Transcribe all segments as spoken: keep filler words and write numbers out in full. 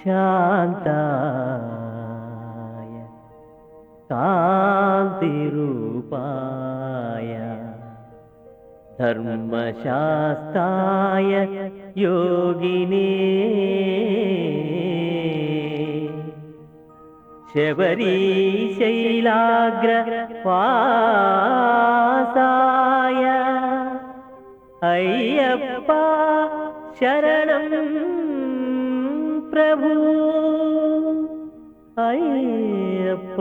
శాంతాయ కాంతిరూపాయ ధర్మశాస్త్రాయ యోగినే శబరీశైలాగ్ర వాసాయ అయ్యప్ప శరణం ప్రభు అయ్యప్ప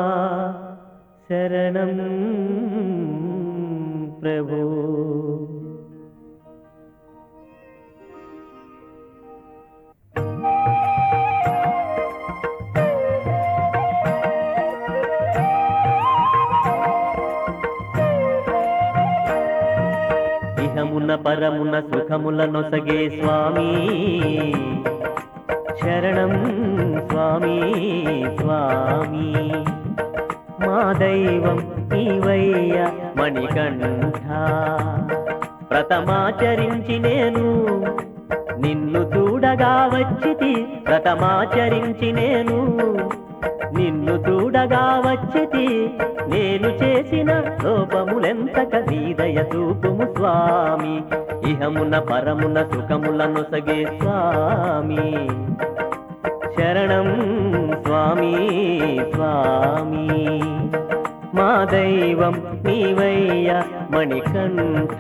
శరణం ప్రభు. ఇహమున పరమున సుఖముల నొసగే స్వామి శరణం స్వామి స్వామి. మా దైవం నీవయ్య మణికంఠ, వ్రతమాచరించి నేను నిన్ను చూడగా వచ్చితి, వ్రతమాచరించి నేను నిన్ను చూడగా వచ్చితి. నేను చేసిన లోపములెంతక నీదయ చూపుము స్వామి, ఇహమున పరమున సుఖముల నొసగే స్వామి శరణం స్వామి స్వామి. మా దైవం నీవయ్య మణికంఠ.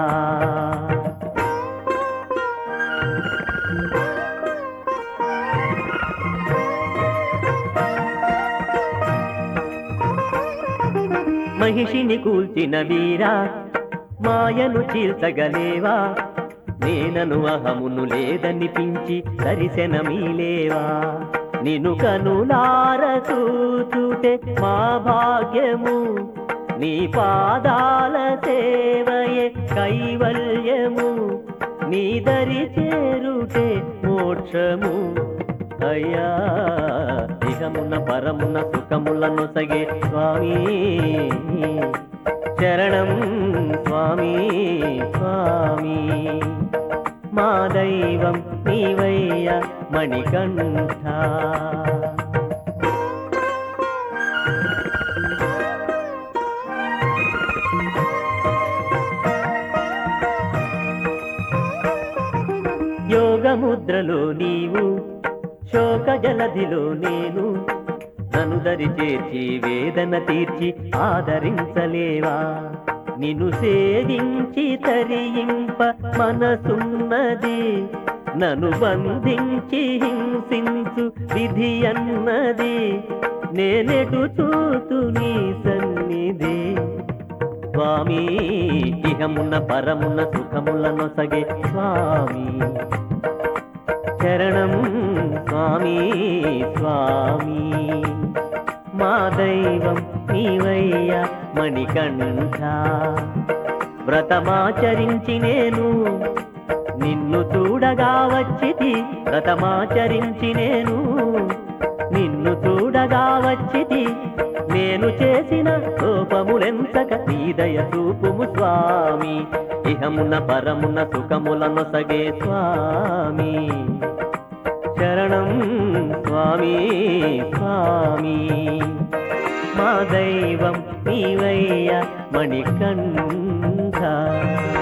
మహిషిని కూల్చిన వీరా మాయను చీల్చగలేవా, నేనను అహమును లేదనిపించి దర్శనమీలేవా. నిను కనులార చూచుటే మా భాగ్యము, నీ పాదాల సేవయే కైవల్యము, నీ దరి చేరుటే మోక్షము. అయ్యా ఇహమున పరమున సుఖముల నొసగే స్వామి శరణం స్వామి స్వామి. మా దైవం నీవయ్య మణికంఠ. యోగముద్రలో నీవు శోక జలధిలో నేను, నన్ను దరి చేర్చి వేదన తీర్చి ఆదరించలేవా. నిన్ను సేవించి తరింప మనసున్నది, నన్ను బంధించి హింసించు విధి అన్నది. నేనెటు చూతు నీ సన్నిధి స్వామి, ఇహమున పరమున సుఖముల నొసగే స్వామి శరణం స్వామి స్వామి. మా దైవం నీవయ్య మణికంఠ, వ్రతమాచరించి నేను నిన్ను చూడగా వచ్చితి, వ్రతమాచరించి నేను నిన్ను చూడగా వచ్చితి. నేను చేసిన లోపములెంతక నీదయ చూపుము స్వామి, ఇహమున పరమున సుఖముల నొసగే స్వామి శరణం స్వామి స్వామి. మా దైవం నీవయ్య మణికంఠ.